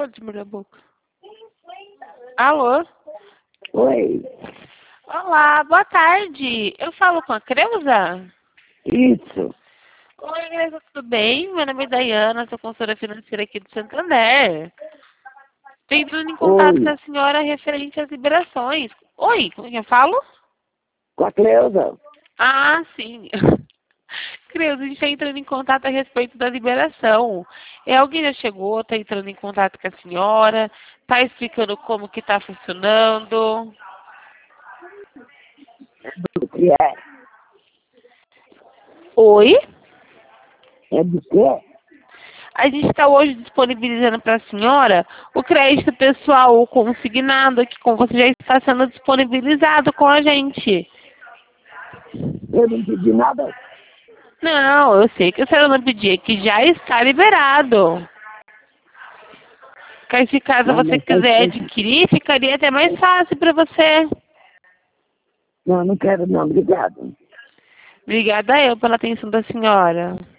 de morder a boca. Alô? Oi, Olá, boa tarde. Eu falo com a Creuza? isso. Oi, Creuza, tudo bem? Meu nome é Dayana, sou consultora financeira aqui do Santander. Estou entrando em contato com Oi, a senhora referente às liberações. Oi, como é que eu falo? com a Cleusa. Ah, sim. Creuza, a gente está entrando em contato a respeito da liberação. Alguém já chegou, está entrando em contato com a senhora, está explicando como que está funcionando. Do que é? Oi? É do quê? A gente está hoje disponibilizando para a senhora o crédito pessoal consignado, que com você já está sendo disponibilizado com a gente. Eu não pedi nada. Não, eu sei que a senhora não pediu, que já está liberado. Porque se caso Não, você mas faz quiser tempo. adquirir, ficaria até mais fácil para você. Não, não quero não, obrigado. Obrigada eu pela atenção da senhora.